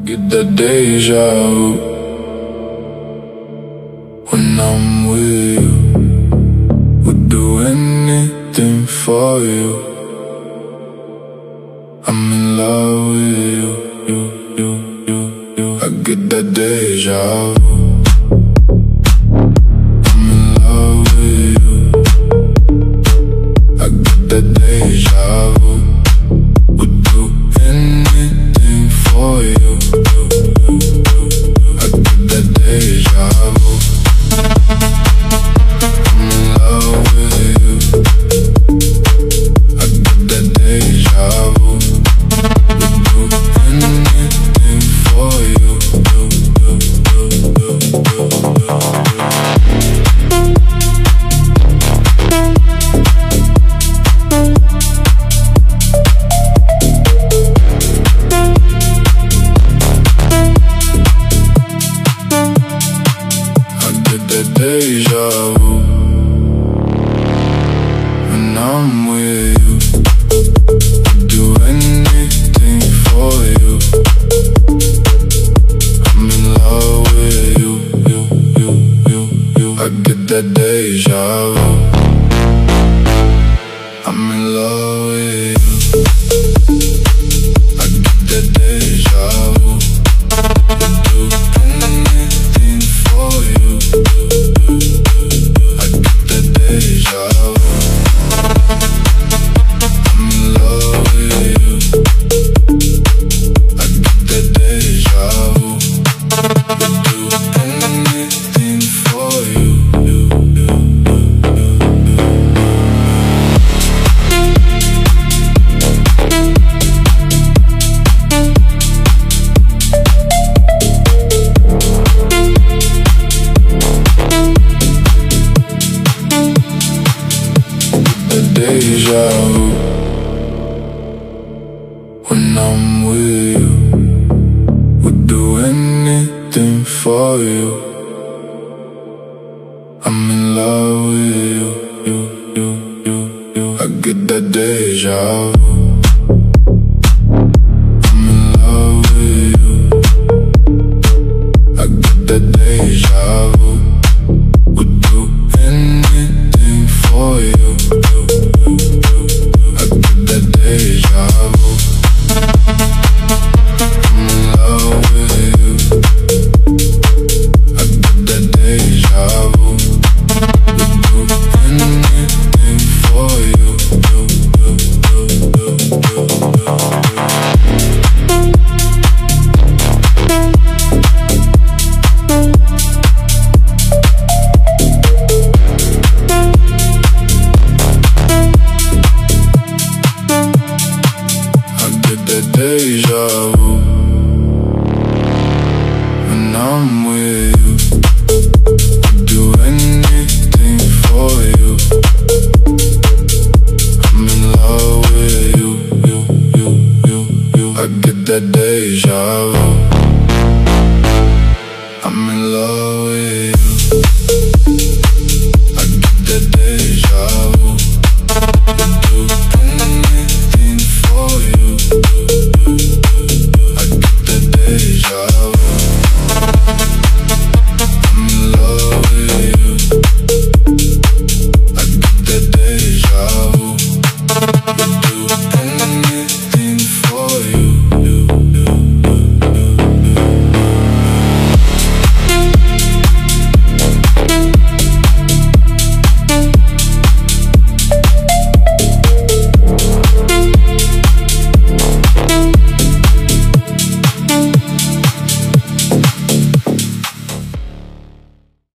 Get that deja vu when I'm with you. Would do anything for you. I'm in love with you. I get that deja vu. I'm in love with you. I get that deja vu. Would do anything for you. I get that deja vu. I'm in love with you. I get that deja vu. Would do anything for you. Deja vu when I'm with you. I'd do anything for you. I'm in love with you. I get that deja vu. I'm in love with you. I get that deja vu. I'd do anything for you. Deja vu. I'm in love with you. I get that deja vu. Would do anything for you. Deja vu when I'm with you. Would do anything for you. I'm in love with you. I get that deja vu. I'm in love with you. I get that deja vu. Would do anything for you. I get that deja vu. I'm in love with you. I get that deja vu. Would do anything for you. Deja vu when I'm with you. I'd do anything for you. I'm in love with you. I get that deja vu. I'm in love with you.